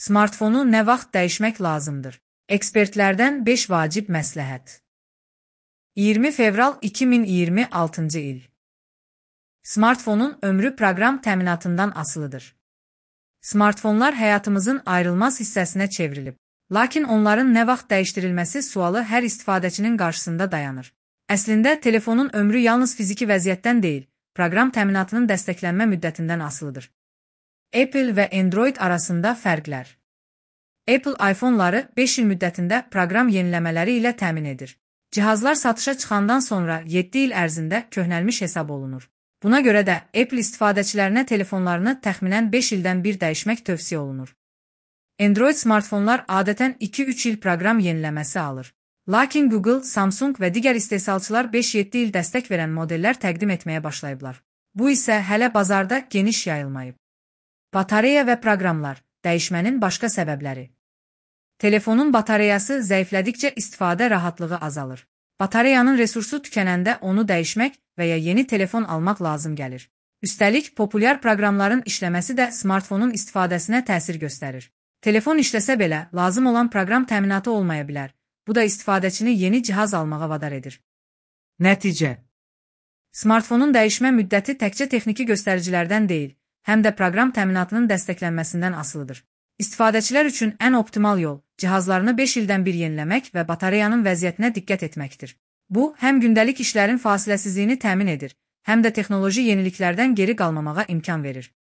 Smartfonu nə vaxt dəyişmək lazımdır? Ekspertlərdən 5 vacib məsləhət. 20 fevral 2026-cı il. Smartfonun ömrü proqram təminatından asılıdır. Smartfonlar həyatımızın ayrılmaz hissəsinə çevrilib. Lakin onların nə vaxt dəyişdirilməsi sualı hər istifadəçinin qarşısında dayanır. Əslində, telefonun ömrü yalnız fiziki vəziyyətdən deyil, proqram təminatının dəstəklənmə müddətindən asılıdır. Apple və Android arasında fərqlər. Apple iPhone-ları 5 il müddətində proqram yeniləmələri ilə təmin edir. Cihazlar satışa çıxandan sonra 7 il ərzində köhnəlmiş hesab olunur. Buna görə də Apple istifadəçilərinə telefonlarını təxminən 5 ildən bir dəyişmək tövsiyə olunur. Android smartfonlar adətən 2-3 il proqram yeniləməsi alır. Lakin Google, Samsung və digər istehsalçılar 5-7 il dəstək verən modellər təqdim etməyə başlayıblar. Bu isə hələ bazarda geniş yayılmayıb. Batareya və proqramlar, dəyişmənin başqa səbəbləri. Telefonun batareyası zəiflədikcə istifadə rahatlığı azalır. Batareyanın resursu tükənəndə onu dəyişmək və ya yeni telefon almaq lazım gəlir. Üstəlik, populyar proqramların işləməsi də smartfonun istifadəsinə təsir göstərir. Telefon işləsə belə, lazım olan proqram təminatı olmaya bilər. Bu da istifadəçini yeni cihaz almağa vadar edir. Nəticə. Smartfonun dəyişmə müddəti təkcə texniki göstəricilərdən deyil, həm də proqram təminatının dəstəklənməsindən asılıdır. İstifadəçilər üçün ən optimal yol, cihazlarını 5 ildən bir yeniləmək və batareyanın vəziyyətinə diqqət etməkdir. Bu, həm gündəlik işlərin fasiləsizliyini təmin edir, həm də texnoloji yeniliklərdən geri qalmamağa imkan verir.